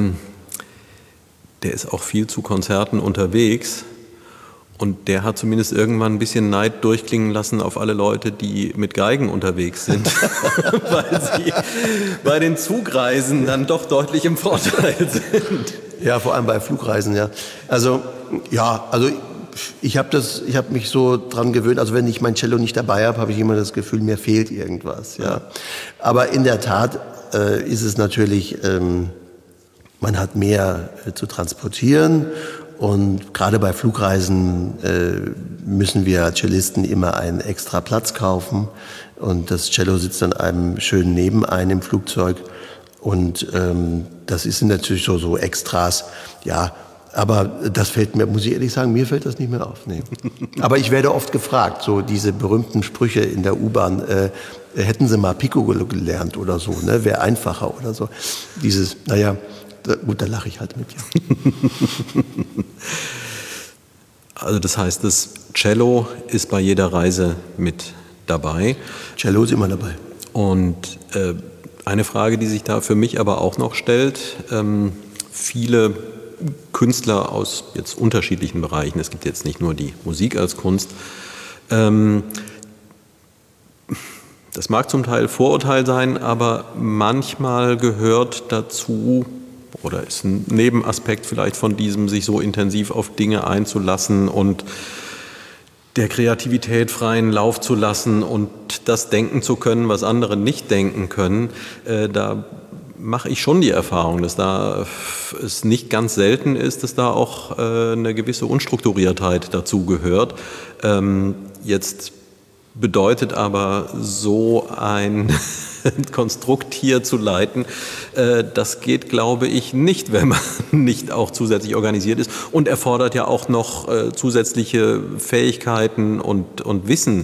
der ist auch viel zu Konzerten unterwegs. Und der hat zumindest irgendwann ein bisschen Neid durchklingen lassen auf alle Leute, die mit Geigen unterwegs sind, weil sie bei den Zugreisen dann doch deutlich im Vorteil sind. Ja, vor allem bei Flugreisen, ja. Also ich habe mich so dran gewöhnt, also wenn ich mein Cello nicht dabei habe, habe ich immer das Gefühl, mir fehlt irgendwas, ja. Aber in der Tat ist es natürlich, man hat mehr zu transportieren. Und gerade bei Flugreisen müssen wir als Cellisten immer einen extra Platz kaufen. Und das Cello sitzt dann einem schön neben einem im Flugzeug. Und das sind natürlich so Extras, ja. Aber das fällt mir, muss ich ehrlich sagen, mir fällt das nicht mehr auf. Nee. Aber ich werde oft gefragt, so diese berühmten Sprüche in der U-Bahn, hätten Sie mal Piccolo gelernt oder so, ne? Wäre einfacher oder so. Dieses, naja, gut, da lache ich halt mit. Ja. Also das heißt, das Cello ist bei jeder Reise mit dabei. Cello ist immer dabei. Und eine Frage, die sich da für mich aber auch noch stellt, viele Künstler aus jetzt unterschiedlichen Bereichen, es gibt jetzt nicht nur die Musik als Kunst, das mag zum Teil Vorurteil sein, aber manchmal gehört dazu oder ist ein Nebenaspekt vielleicht von diesem, sich so intensiv auf Dinge einzulassen und der Kreativität freien Lauf zu lassen und das denken zu können, was andere nicht denken können. Da mache ich schon die Erfahrung, dass da es nicht ganz selten ist, dass da auch eine gewisse Unstrukturiertheit dazu gehört. Jetzt bedeutet aber so ein Konstrukt hier zu leiten, das geht, glaube ich, nicht, wenn man nicht auch zusätzlich organisiert ist und erfordert ja auch noch zusätzliche Fähigkeiten und Wissen.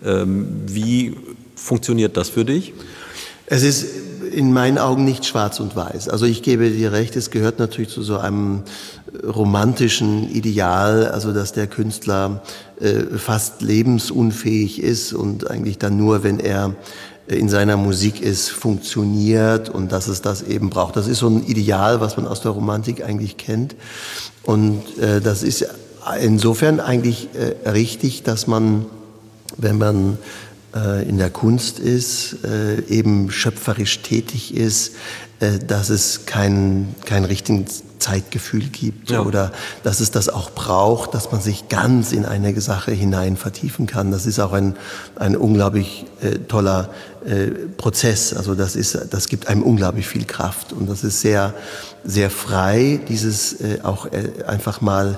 Wie funktioniert das für dich? Es ist in meinen Augen nicht schwarz und weiß. Also ich gebe dir recht, es gehört natürlich zu so einem romantischen Ideal, also dass der Künstler fast lebensunfähig ist und eigentlich dann nur, wenn er in seiner Musik ist, funktioniert und dass es das eben braucht. Das ist so ein Ideal, was man aus der Romantik eigentlich kennt. Und das ist insofern eigentlich richtig, dass man, wenn man in der Kunst ist, eben schöpferisch tätig ist, dass es kein richtiges Zeitgefühl gibt, ja, oder dass es das auch braucht, dass man sich ganz in eine Sache hinein vertiefen kann. Das ist auch ein unglaublich toller Prozess. Also das gibt einem unglaublich viel Kraft und das ist sehr, sehr frei, dieses auch einfach mal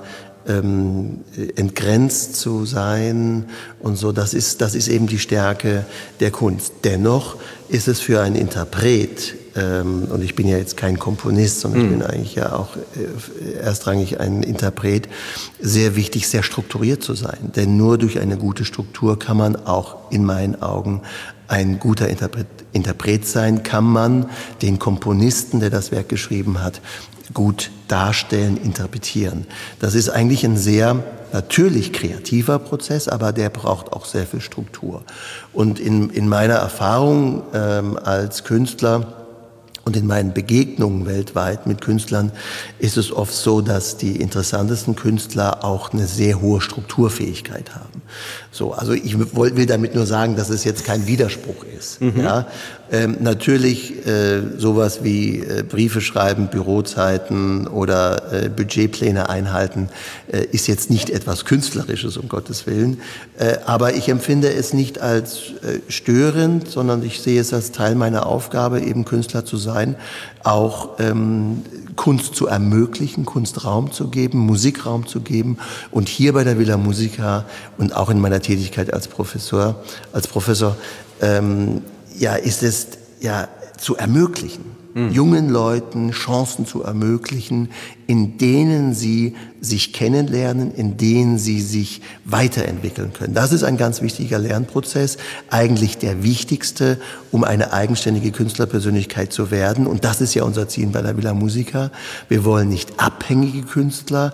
entgrenzt zu sein und so, das ist eben die Stärke der Kunst. Dennoch ist es für einen Interpret, und ich bin ja jetzt kein Komponist, sondern ich bin eigentlich ja auch erstrangig ein Interpret, sehr wichtig, sehr strukturiert zu sein. Denn nur durch eine gute Struktur kann man auch in meinen Augen ein guter Interpret sein, kann man den Komponisten, der das Werk geschrieben hat, gut darstellen, interpretieren. Das ist eigentlich ein sehr natürlich kreativer Prozess, aber der braucht auch sehr viel Struktur. Und in meiner Erfahrung als Künstler und in meinen Begegnungen weltweit mit Künstlern ist es oft so, dass die interessantesten Künstler auch eine sehr hohe Strukturfähigkeit haben. So, also ich will damit nur sagen, dass es jetzt kein Widerspruch ist. Mhm. Ja? Natürlich sowas wie Briefe schreiben, Bürozeiten oder Budgetpläne einhalten ist jetzt nicht etwas Künstlerisches, um Gottes Willen. Aber ich empfinde es nicht als störend, sondern ich sehe es als Teil meiner Aufgabe, eben Künstler zu sein, auch Kunst zu ermöglichen, Kunstraum zu geben, Musikraum zu geben. Und hier bei der Villa Musica und auch in meiner Tätigkeit als Professor, ist es ja zu ermöglichen, jungen Leuten Chancen zu ermöglichen, in denen sie sich kennenlernen, in denen sie sich weiterentwickeln können. Das ist ein ganz wichtiger Lernprozess, eigentlich der wichtigste, um eine eigenständige Künstlerpersönlichkeit zu werden. Und das ist ja unser Ziel bei der Villa Musica. Wir wollen nicht abhängige Künstler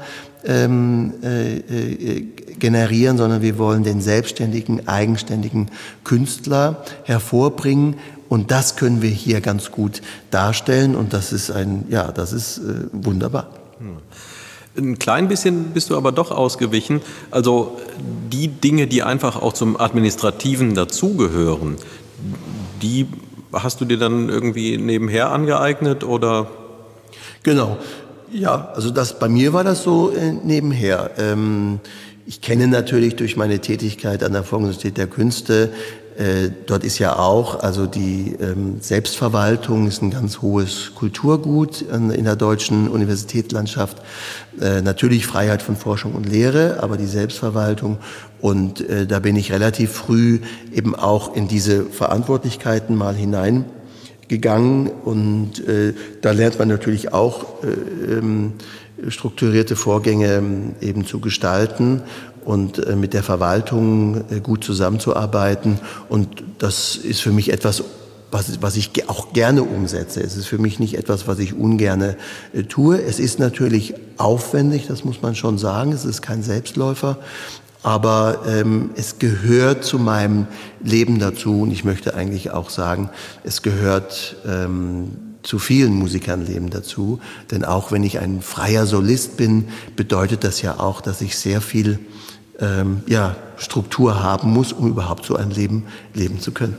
generieren, sondern wir wollen den selbstständigen, eigenständigen Künstler hervorbringen. Und das können wir hier ganz gut darstellen. Und das ist wunderbar. Ein klein bisschen bist du aber doch ausgewichen. Also die Dinge, die einfach auch zum Administrativen dazugehören, die hast du dir dann irgendwie nebenher angeeignet oder? Genau. Ja, also bei mir war das so nebenher. Ich kenne natürlich durch meine Tätigkeit an der Universität der Künste Dort ist ja auch, also die Selbstverwaltung ist ein ganz hohes Kulturgut in der deutschen Universitätslandschaft. Natürlich Freiheit von Forschung und Lehre, aber die Selbstverwaltung. Und da bin ich relativ früh eben auch in diese Verantwortlichkeiten mal hineingegangen. Und da lernt man natürlich auch strukturierte Vorgänge eben zu gestalten und mit der Verwaltung gut zusammenzuarbeiten. Und das ist für mich etwas, was ich auch gerne umsetze. Es ist für mich nicht etwas, was ich ungerne tue. Es ist natürlich aufwendig, das muss man schon sagen. Es ist kein Selbstläufer. Aber es gehört zu meinem Leben dazu. Und ich möchte eigentlich auch sagen, es gehört zu vielen Musikerleben dazu. Denn auch wenn ich ein freier Solist bin, bedeutet das ja auch, dass ich sehr viel Struktur haben muss, um überhaupt so ein Leben leben zu können.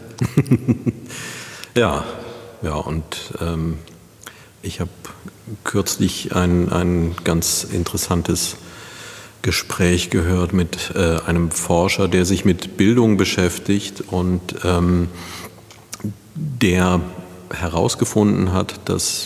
Ja, und ich habe kürzlich ein ganz interessantes Gespräch gehört mit einem Forscher, der sich mit Bildung beschäftigt und der herausgefunden hat, dass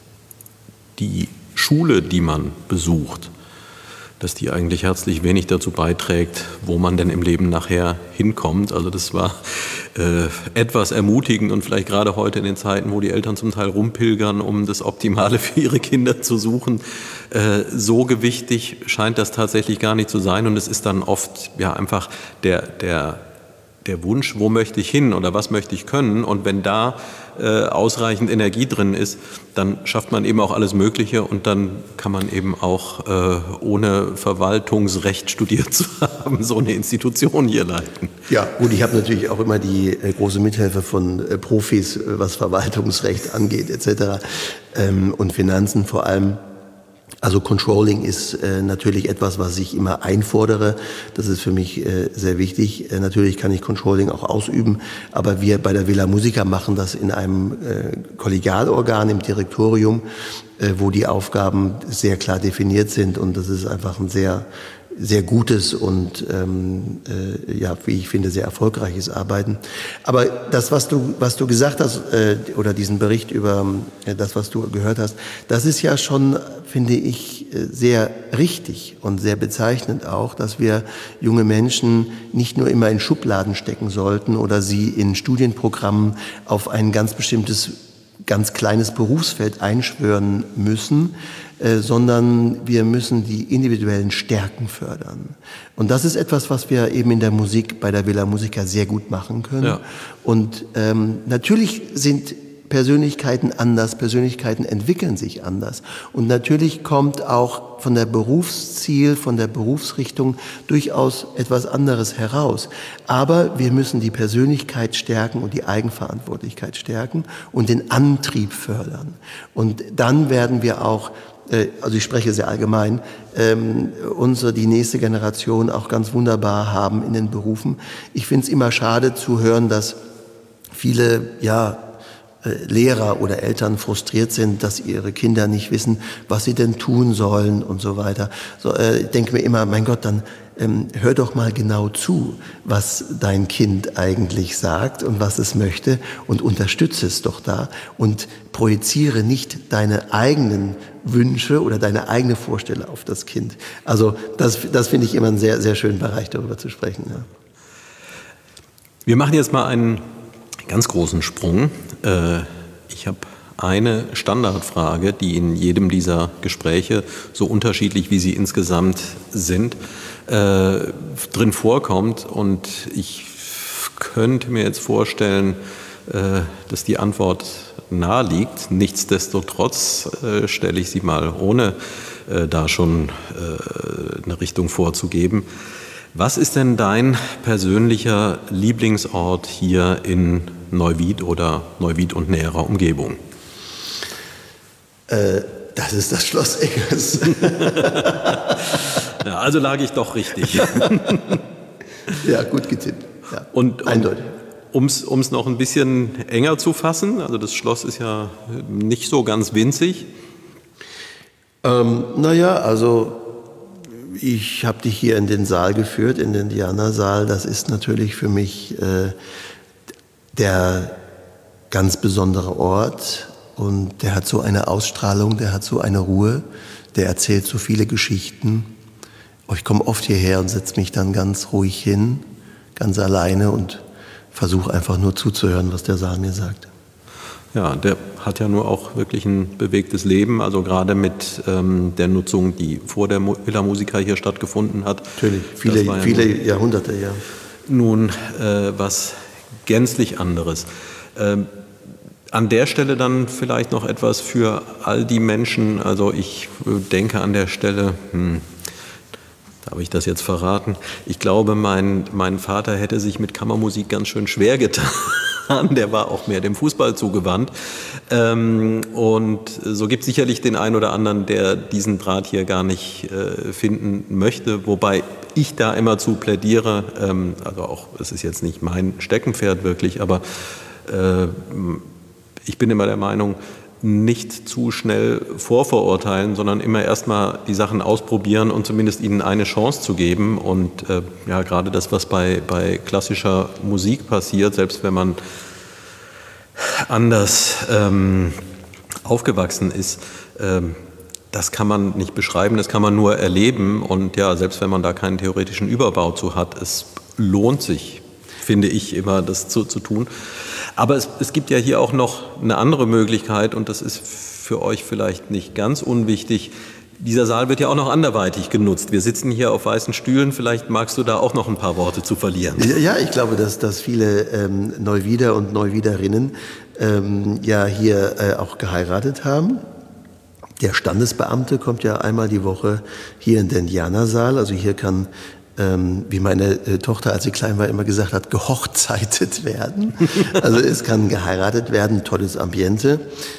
die Schule, die man besucht, dass die eigentlich herzlich wenig dazu beiträgt, wo man denn im Leben nachher hinkommt. Also das war etwas ermutigend und vielleicht gerade heute in den Zeiten, wo die Eltern zum Teil rumpilgern, um das Optimale für ihre Kinder zu suchen. So gewichtig scheint das tatsächlich gar nicht zu sein und es ist dann oft ja einfach der Wunsch, wo möchte ich hin oder was möchte ich können, und wenn da ausreichend Energie drin ist, dann schafft man eben auch alles Mögliche und dann kann man eben auch ohne Verwaltungsrecht studiert zu haben, so eine Institution hier leiten. Ja, gut, ich habe natürlich auch immer die große Mithilfe von Profis, was Verwaltungsrecht angeht etc. Und Finanzen vor allem. Also Controlling ist natürlich etwas, was ich immer einfordere. Das ist für mich sehr wichtig. Natürlich kann ich Controlling auch ausüben, aber wir bei der Villa Musica machen das in einem Kollegialorgan im Direktorium, wo die Aufgaben sehr klar definiert sind, und das ist einfach ein sehr gutes und wie ich finde, sehr erfolgreiches Arbeiten. Aber das, was du gesagt hast, oder diesen Bericht über das, was du gehört hast, das ist ja schon, finde ich, sehr richtig und sehr bezeichnend auch, dass wir junge Menschen nicht nur immer in Schubladen stecken sollten oder sie in Studienprogrammen auf ein ganz bestimmtes, ganz kleines Berufsfeld einschwören müssen, sondern wir müssen die individuellen Stärken fördern. Und das ist etwas, was wir eben in der Musik bei der Villa Musica sehr gut machen können. Ja. Und natürlich sind Persönlichkeiten anders, Persönlichkeiten entwickeln sich anders. Und natürlich kommt auch von der Berufsziel, von der Berufsrichtung durchaus etwas anderes heraus. Aber wir müssen die Persönlichkeit stärken und die Eigenverantwortlichkeit stärken und den Antrieb fördern. Und dann werden wir auch, also ich spreche sehr allgemein, die nächste Generation auch ganz wunderbar haben in den Berufen. Ich finde es immer schade zu hören, dass viele, Lehrer oder Eltern frustriert sind, dass ihre Kinder nicht wissen, was sie denn tun sollen und so weiter. Ich denke mir immer, mein Gott, dann hör doch mal genau zu, was dein Kind eigentlich sagt und was es möchte, und unterstütze es doch da und projiziere nicht deine eigenen Wünsche oder deine eigene Vorstellung auf das Kind. Also das finde ich immer einen sehr, sehr schönen Bereich, darüber zu sprechen. Ja. Wir machen jetzt mal einen ganz großen Sprung. Ich habe eine Standardfrage, die in jedem dieser Gespräche, so unterschiedlich wie sie insgesamt sind, drin vorkommt. Und ich könnte mir jetzt vorstellen, dass die Antwort nahe liegt. Nichtsdestotrotz stelle ich sie mal, ohne da schon eine Richtung vorzugeben. Was ist denn dein persönlicher Lieblingsort hier in Neuwied oder Neuwied und näherer Umgebung? Das ist das Schloss Engers. Ja, also lag ich doch richtig. Ja, gut getippt. Ja, und eindeutig. Um es noch ein bisschen enger zu fassen, also das Schloss ist ja nicht so ganz winzig. Also Ich habe dich hier in den Saal geführt, in den Diana-Saal. Das ist natürlich für mich der ganz besondere Ort. Und der hat so eine Ausstrahlung, der hat so eine Ruhe, der erzählt so viele Geschichten. Ich komme oft hierher und setze mich dann ganz ruhig hin, ganz alleine und versuche einfach nur zuzuhören, was der Saal mir sagt. Ja, der hat ja nur auch wirklich ein bewegtes Leben, also gerade mit der Nutzung, die vor der Villa Musica hier stattgefunden hat. Natürlich, viele Jahrhunderte, ja. Nun, was gänzlich anderes. An der Stelle dann vielleicht noch etwas für all die Menschen, also ich denke an der Stelle, darf ich das jetzt verraten? Ich glaube, mein Vater hätte sich mit Kammermusik ganz schön schwer getan. Der war auch mehr dem Fußball zugewandt. Und so gibt es sicherlich den einen oder anderen, der diesen Draht hier gar nicht finden möchte. Wobei ich da immer zu plädiere, also auch, es ist jetzt nicht mein Steckenpferd wirklich, aber ich bin immer der Meinung, nicht zu schnell vorverurteilen, sondern immer erstmal die Sachen ausprobieren und zumindest ihnen eine Chance zu geben. Und ja, gerade das, was bei klassischer Musik passiert, selbst wenn man anders aufgewachsen ist, das kann man nicht beschreiben, das kann man nur erleben. Und ja, selbst wenn man da keinen theoretischen Überbau zu hat, es lohnt sich, finde ich, immer das zu tun. Aber es gibt ja hier auch noch eine andere Möglichkeit und das ist für euch vielleicht nicht ganz unwichtig. Dieser Saal wird ja auch noch anderweitig genutzt. Wir sitzen hier auf weißen Stühlen, vielleicht magst du da auch noch ein paar Worte zu verlieren. Ja, ich glaube, dass viele Neuwieder und Neuwiederinnen ja hier auch geheiratet haben. Der Standesbeamte kommt ja einmal die Woche hier in den Diana-Saal, also hier kann wie meine Tochter, als sie klein war, immer gesagt hat, gehochzeitet werden. Also es kann geheiratet werden, tolles Ambiente.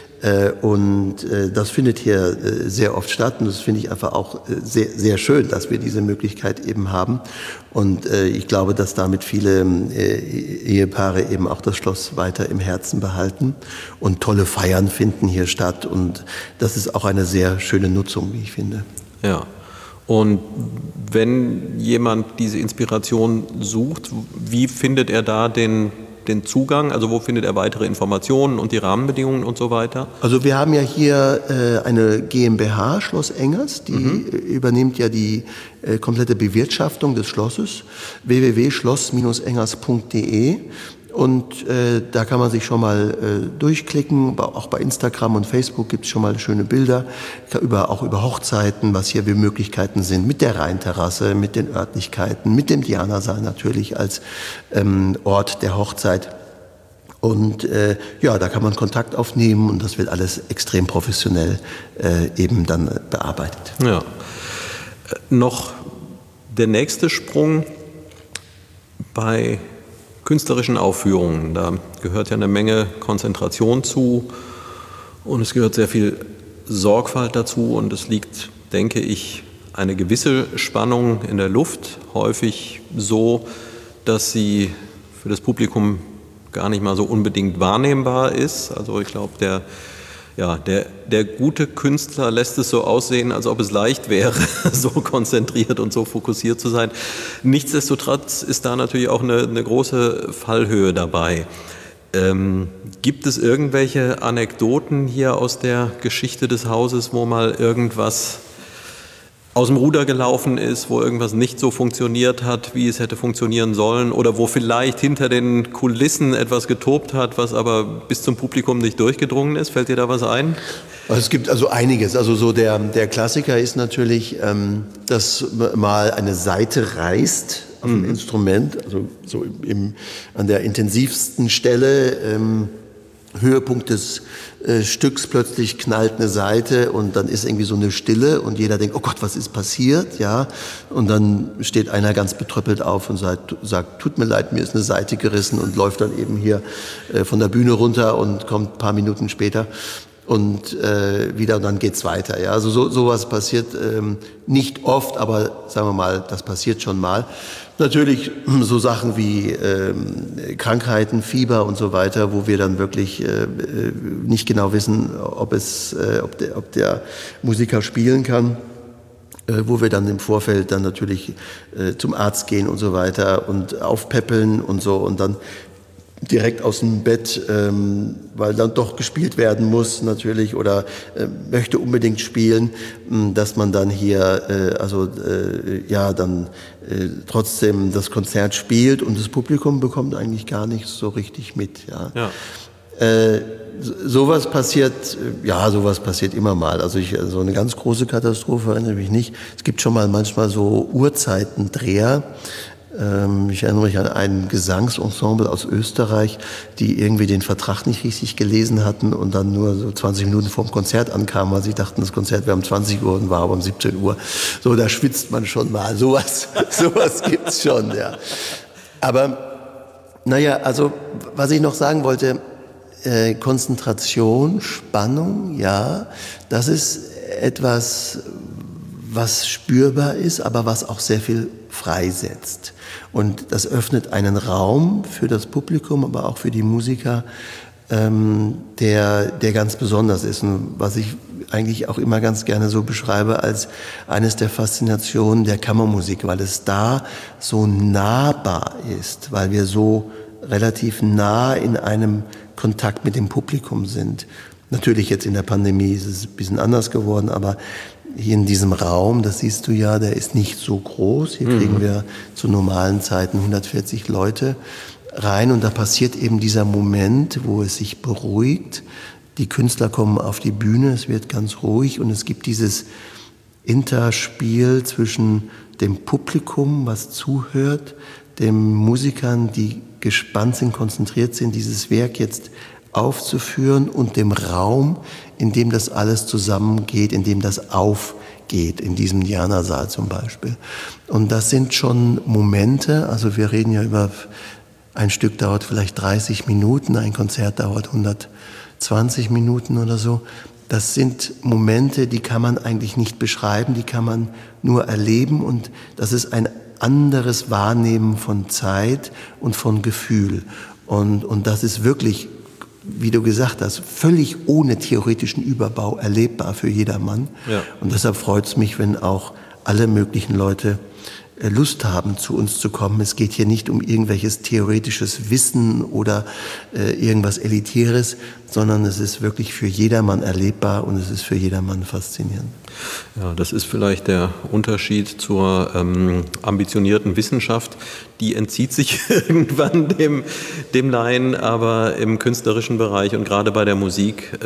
Und das findet hier sehr oft statt. Und das finde ich einfach auch sehr, sehr schön, dass wir diese Möglichkeit eben haben. Und ich glaube, dass damit viele Ehepaare eben auch das Schloss weiter im Herzen behalten. Und tolle Feiern finden hier statt. Und das ist auch eine sehr schöne Nutzung, wie ich finde. Ja. Und wenn jemand diese Inspiration sucht, wie findet er da den Zugang? Also wo findet er weitere Informationen und die Rahmenbedingungen und so weiter? Also wir haben ja hier eine GmbH, Schloss Engers, die übernimmt ja die komplette Bewirtschaftung des Schlosses, www.schloss-engers.de. Und da kann man sich schon mal durchklicken, auch bei Instagram und Facebook gibt es schon mal schöne Bilder, auch über Hochzeiten, was hier für Möglichkeiten sind, mit der Rheinterrasse, mit den Örtlichkeiten, mit dem Diana-Saal natürlich als Ort der Hochzeit. Und ja, da kann man Kontakt aufnehmen und das wird alles extrem professionell eben dann bearbeitet. Ja. Noch der nächste Sprung bei künstlerischen Aufführungen. Da gehört ja eine Menge Konzentration zu und es gehört sehr viel Sorgfalt dazu und es liegt, denke ich, eine gewisse Spannung in der Luft, häufig so, dass sie für das Publikum gar nicht mal so unbedingt wahrnehmbar ist. Also ich glaube, der gute Künstler lässt es so aussehen, als ob es leicht wäre, so konzentriert und so fokussiert zu sein. Nichtsdestotrotz ist da natürlich auch eine große Fallhöhe dabei. Gibt es irgendwelche Anekdoten hier aus der Geschichte des Hauses, wo mal irgendwas aus dem Ruder gelaufen ist, wo irgendwas nicht so funktioniert hat, wie es hätte funktionieren sollen oder wo vielleicht hinter den Kulissen etwas getobt hat, was aber bis zum Publikum nicht durchgedrungen ist? Fällt dir da was ein? Es gibt also einiges. Also so der Klassiker ist natürlich, dass mal eine Saite reißt auf dem Instrument, also so an der intensivsten Stelle, Höhepunkt des Stücks, plötzlich knallt eine Saite und dann ist irgendwie so eine Stille und jeder denkt, oh Gott, was ist passiert? Ja, und dann steht einer ganz betröppelt auf und sagt, tut mir leid, mir ist eine Saite gerissen und läuft dann eben hier von der Bühne runter und kommt ein paar Minuten später und wieder und dann geht's weiter. Ja, also sowas passiert nicht oft, aber sagen wir mal, das passiert schon mal. Natürlich so Sachen wie Krankheiten, Fieber und so weiter, wo wir dann wirklich nicht genau wissen, ob der Musiker spielen kann. wo wir dann im Vorfeld dann natürlich zum Arzt gehen und so weiter und aufpäppeln und so und dann direkt aus dem Bett, weil dann doch gespielt werden muss natürlich oder möchte unbedingt spielen, dass man dann hier dann trotzdem das Konzert spielt und das Publikum bekommt eigentlich gar nichts so richtig mit. Ja. Sowas passiert immer mal. Also so eine ganz große Katastrophe erinnere mich nicht. Es gibt schon mal manchmal so Uhrzeitendreher. Ich erinnere mich an ein Gesangsensemble aus Österreich, die irgendwie den Vertrag nicht richtig gelesen hatten und dann nur so 20 Minuten vor dem Konzert ankamen, weil sie dachten, das Konzert wäre um 20 Uhr und war aber um 17 Uhr. So, da schwitzt man schon mal. Sowas gibt's schon, ja. Aber, also, was ich noch sagen wollte, Konzentration, Spannung, ja, das ist etwas, was spürbar ist, aber was auch sehr viel freisetzt. Und das öffnet einen Raum für das Publikum, aber auch für die Musiker, der ganz besonders ist. Und was ich eigentlich auch immer ganz gerne so beschreibe als eines der Faszinationen der Kammermusik, weil es da so nahbar ist, weil wir so relativ nah in einem Kontakt mit dem Publikum sind. Natürlich jetzt in der Pandemie ist es ein bisschen anders geworden, aber hier in diesem Raum, das siehst du ja, der ist nicht so groß. Hier kriegen wir zu normalen Zeiten 140 Leute rein und da passiert eben dieser Moment, wo es sich beruhigt. Die Künstler kommen auf die Bühne, es wird ganz ruhig und es gibt dieses Interspiel zwischen dem Publikum, was zuhört, den Musikern, die gespannt sind, konzentriert sind, dieses Werk jetzt aufzuführen und dem Raum, in dem das alles zusammengeht, in dem das aufgeht, in diesem Diana-Saal zum Beispiel. Und das sind schon Momente, also wir reden ja über, ein Stück dauert vielleicht 30 Minuten, ein Konzert dauert 120 Minuten oder so. Das sind Momente, die kann man eigentlich nicht beschreiben, die kann man nur erleben und das ist ein anderes Wahrnehmen von Zeit und von Gefühl. Und das ist wirklich, wie du gesagt hast, völlig ohne theoretischen Überbau erlebbar für jedermann. Ja. Und deshalb freut es mich, wenn auch alle möglichen Leute Lust haben, zu uns zu kommen. Es geht hier nicht um irgendwelches theoretisches Wissen oder irgendwas Elitäres, sondern es ist wirklich für jedermann erlebbar und es ist für jedermann faszinierend. Ja, das ist vielleicht der Unterschied zur ambitionierten Wissenschaft. Die entzieht sich irgendwann dem Laien, aber im künstlerischen Bereich und gerade bei der Musik,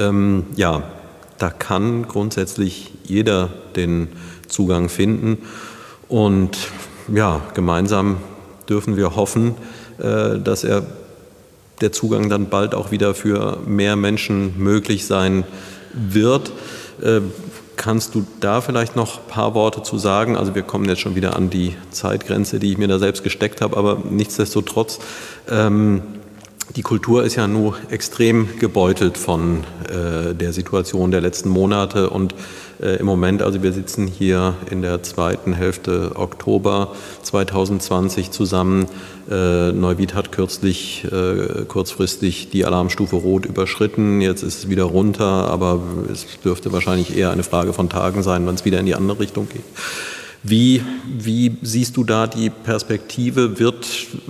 da kann grundsätzlich jeder den Zugang finden. Und ja, gemeinsam dürfen wir hoffen, dass der Zugang dann bald auch wieder für mehr Menschen möglich sein wird. Kannst du da vielleicht noch ein paar Worte zu sagen? Also wir kommen jetzt schon wieder an die Zeitgrenze, die ich mir da selbst gesteckt habe, aber nichtsdestotrotz, die Kultur ist ja nur extrem gebeutelt von der Situation der letzten Monate und im Moment, also wir sitzen hier in der zweiten Hälfte Oktober 2020 zusammen. Neuwied hat kurzfristig die Alarmstufe Rot überschritten. Jetzt ist es wieder runter, aber es dürfte wahrscheinlich eher eine Frage von Tagen sein, wann es wieder in die andere Richtung geht. Wie siehst du da die Perspektive? Wird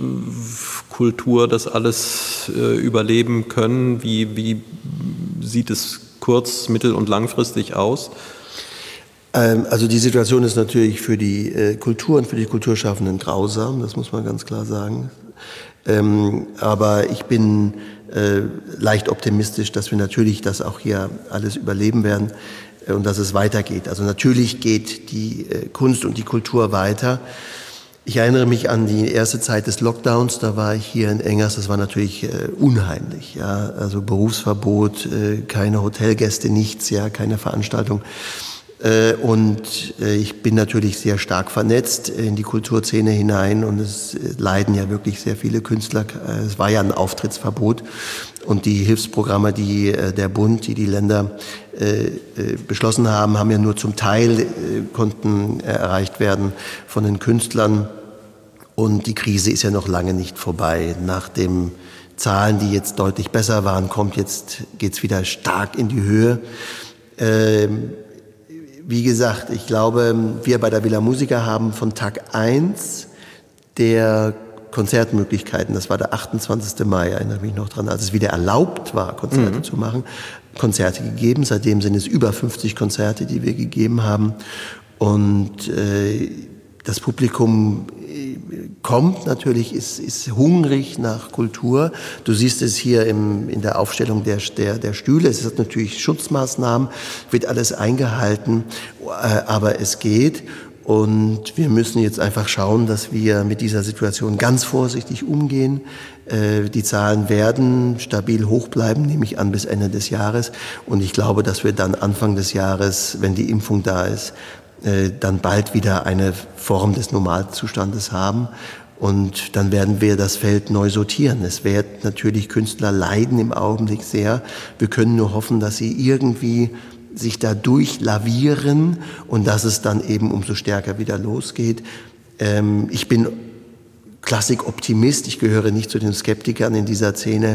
Kultur das alles überleben können? Wie sieht es kurz-, mittel- und langfristig aus? Also die Situation ist natürlich für die Kultur und für die Kulturschaffenden grausam, das muss man ganz klar sagen. Aber ich bin leicht optimistisch, dass wir natürlich das auch hier alles überleben werden und dass es weitergeht. Also natürlich geht die Kunst und die Kultur weiter. Ich erinnere mich an die erste Zeit des Lockdowns, da war ich hier in Engers, das war natürlich unheimlich, ja, also Berufsverbot, keine Hotelgäste, nichts, ja, keine Veranstaltung. Und ich bin natürlich sehr stark vernetzt in die Kulturszene hinein und es leiden ja wirklich sehr viele Künstler. Es war ja ein Auftrittsverbot und die Hilfsprogramme, die der Bund, die Länder beschlossen haben, haben ja nur zum Teil konnten erreicht werden von den Künstlern. Und die Krise ist ja noch lange nicht vorbei. Nach den Zahlen, die jetzt deutlich besser waren, geht's wieder stark in die Höhe. wie gesagt, ich glaube, wir bei der Villa Musica haben von Tag 1 der Konzertmöglichkeiten, das war der 28. Mai, erinnere mich noch dran, als es wieder erlaubt war, Konzerte zu machen, Konzerte gegeben. Seitdem sind es über 50 Konzerte, die wir gegeben haben. Und das Publikum kommt natürlich, ist hungrig nach Kultur. Du siehst es hier in der Aufstellung der Stühle. Es ist natürlich Schutzmaßnahmen, wird alles eingehalten, aber es geht. Und wir müssen jetzt einfach schauen, dass wir mit dieser Situation ganz vorsichtig umgehen. Die Zahlen werden stabil hoch bleiben, nehme ich an, bis Ende des Jahres. Und ich glaube, dass wir dann Anfang des Jahres, wenn die Impfung da ist, dann bald wieder eine Form des Normalzustandes haben. Und dann werden wir das Feld neu sortieren. Es werden natürlich Künstler leiden im Augenblick sehr. Wir können nur hoffen, dass sie irgendwie sich da durchlavieren und dass es dann eben umso stärker wieder losgeht. Ich bin Klassikoptimist, ich gehöre nicht zu den Skeptikern in dieser Szene.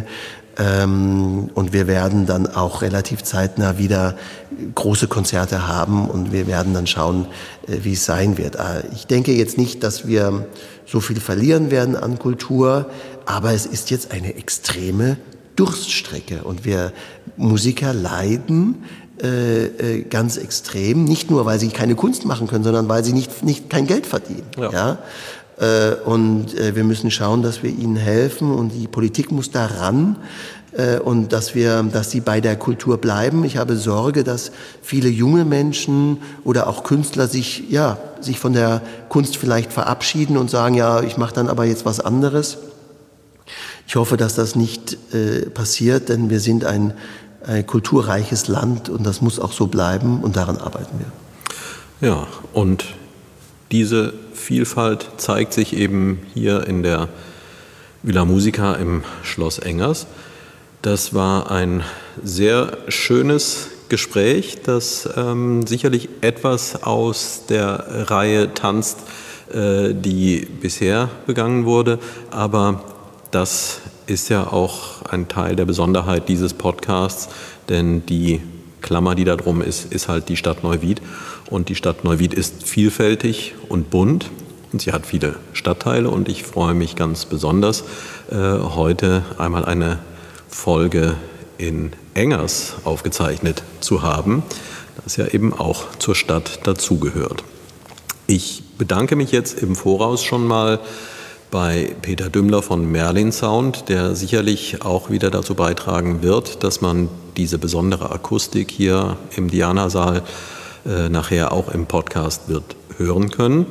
Und wir werden dann auch relativ zeitnah wieder große Konzerte haben und wir werden dann schauen, wie es sein wird. Ich denke jetzt nicht, dass wir so viel verlieren werden an Kultur, aber es ist jetzt eine extreme Durststrecke und wir Musiker leiden ganz extrem, nicht nur, weil sie keine Kunst machen können, sondern weil sie kein Geld verdienen. Ja? Und wir müssen schauen, dass wir ihnen helfen und die Politik muss da ran und dass sie bei der Kultur bleiben. Ich habe Sorge, dass viele junge Menschen oder auch Künstler sich von der Kunst vielleicht verabschieden und sagen, ja, ich mache dann aber jetzt was anderes. Ich hoffe, dass das nicht passiert, denn wir sind ein kulturreiches Land und das muss auch so bleiben und daran arbeiten wir. Ja, und diese Vielfalt zeigt sich eben hier in der Villa Musica im Schloss Engers. Das war ein sehr schönes Gespräch, das sicherlich etwas aus der Reihe tanzt, die bisher begangen wurde, aber das ist ja auch ein Teil der Besonderheit dieses Podcasts, denn die Klammer, die da drum ist halt die Stadt Neuwied. Und die Stadt Neuwied ist vielfältig und bunt und sie hat viele Stadtteile und ich freue mich ganz besonders, heute einmal eine Folge in Engers aufgezeichnet zu haben, das ja eben auch zur Stadt dazugehört. Ich bedanke mich jetzt im Voraus schon mal bei Peter Dümmler von Merlin Sound, der sicherlich auch wieder dazu beitragen wird, dass man diese besondere Akustik hier im Diana-Saal nachher auch im Podcast wird hören können.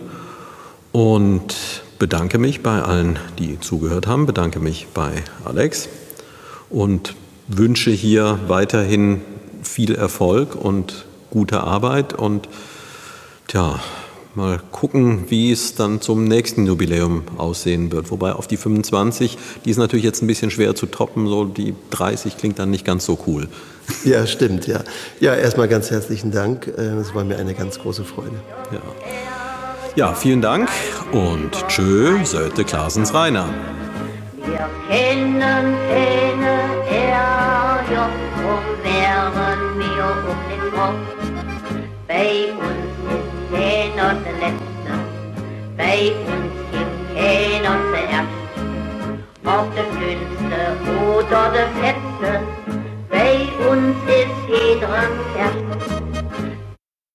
Und bedanke mich bei allen, die zugehört haben, bedanke mich bei Alex und wünsche hier weiterhin viel Erfolg und gute Arbeit und mal gucken, wie es dann zum nächsten Jubiläum aussehen wird. Wobei auf die 25, die ist natürlich jetzt ein bisschen schwer zu toppen, so die 30 klingt dann nicht ganz so cool. Ja, stimmt, ja. Ja, erstmal ganz herzlichen Dank. Es war mir eine ganz große Freude. Ja, vielen Dank und tschö, Söte Klasens Rainer. Wir kennen keine RJ, drum wären wir um den Kopf. Bei uns ist keiner der Letzte, bei uns gibt keiner zuerst. Ob der Dünnste oder der Fetzte, bei uns ist jeder erst.